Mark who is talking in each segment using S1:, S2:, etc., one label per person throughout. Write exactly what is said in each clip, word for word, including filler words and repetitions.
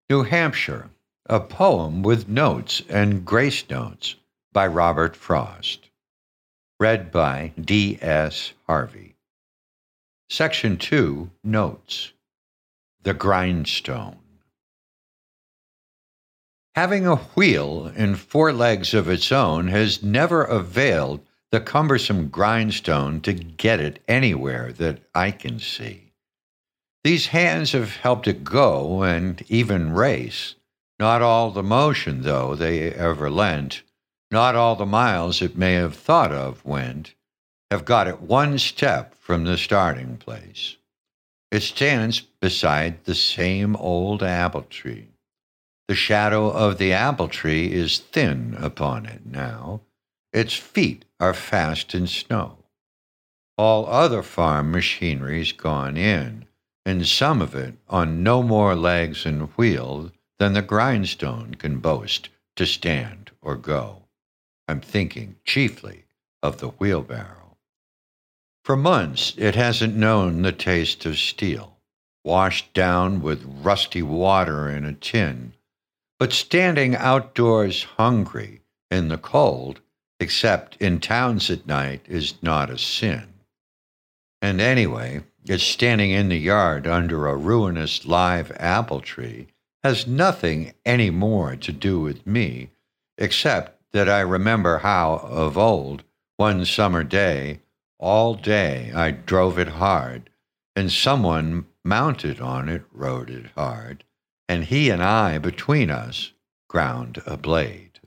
S1: New Hampshire, a poem with notes and grace notes by Robert Frost. Read by D S Harvey. Section two, Notes. The Grindstone. Having a wheel and four legs of its own has never availed the cumbersome grindstone to get it anywhere that I can see. These hands have helped it go and even race. Not all the motion, though, they ever lent, not all the miles it may have thought of went, have got it one step from the starting place. It stands beside the same old apple tree. The shadow of the apple tree is thin upon it now. Its feet are fast in snow. All other farm machinery's gone in, and some of it on no more legs and wheels than the grindstone can boast to stand or go. I'm thinking chiefly of the wheelbarrow. For months it hasn't known the taste of steel, washed down with rusty water in a tin, but standing outdoors hungry in the cold, except in towns at night, is not a sin. And anyway, its standing in the yard under a ruinous live apple tree has nothing any more to do with me, except that I remember how, of old, one summer day, all day I drove it hard, and someone mounted on it rode it hard, and he and I between us ground a blade.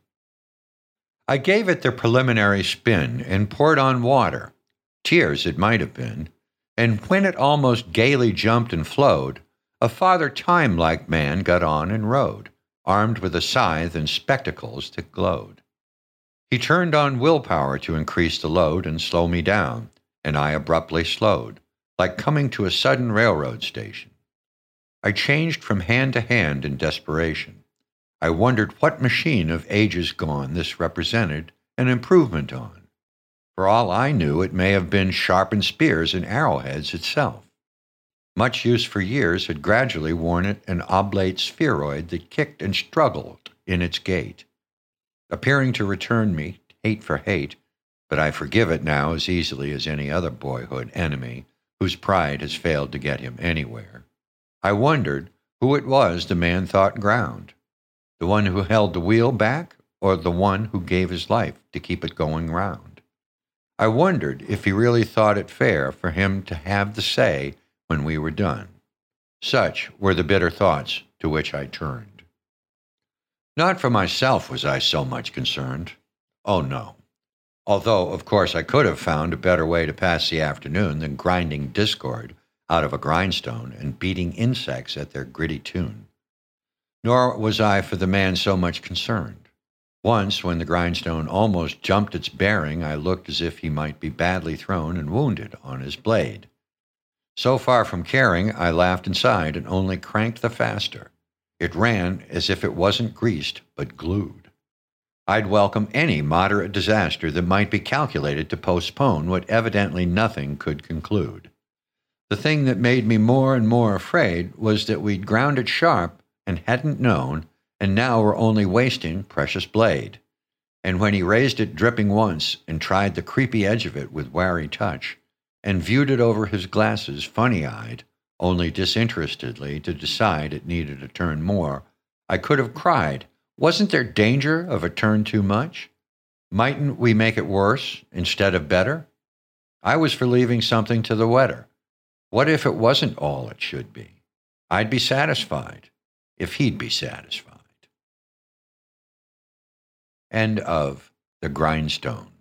S1: I gave it the preliminary spin and poured on water, tears it might have been, and when it almost gaily jumped and flowed, a Father Time-like man got on and rode, armed with a scythe and spectacles that glowed. He turned on willpower to increase the load and slow me down, and I abruptly slowed, like coming to a sudden railroad station. I changed from hand to hand in desperation. I wondered what machine of ages gone this represented an improvement on. For all I knew, it may have been sharpened spears and arrowheads itself. Much use for years had gradually worn it an oblate spheroid that kicked and struggled in its gait, appearing to return me hate for hate, but I forgive it now as easily as any other boyhood enemy whose pride has failed to get him anywhere. I wondered who it was the man thought ground, the one who held the wheel back or the one who gave his life to keep it going round. I wondered if he really thought it fair for him to have the say when we were done. Such were the bitter thoughts to which I turned. Not for myself was I so much concerned. Oh, no. Although, of course, I could have found a better way to pass the afternoon than grinding discord out of a grindstone and beating insects at their gritty tune. Nor was I for the man so much concerned. Once, when the grindstone almost jumped its bearing, I looked as if he might be badly thrown and wounded on his blade. So far from caring, I laughed inside and only cranked the faster. It ran as if it wasn't greased, but glued. I'd welcome any moderate disaster that might be calculated to postpone what evidently nothing could conclude. The thing that made me more and more afraid was that we'd ground it sharp and hadn't known, and now were only wasting precious blade. And when he raised it dripping once and tried the creepy edge of it with wary touch, and viewed it over his glasses funny-eyed, only disinterestedly to decide it needed a turn more, I could have cried, wasn't there danger of a turn too much? Mightn't we make it worse instead of better? I was for leaving something to the wetter. What if it wasn't all it should be? I'd be satisfied, if he'd be satisfied. End of The Grindstone.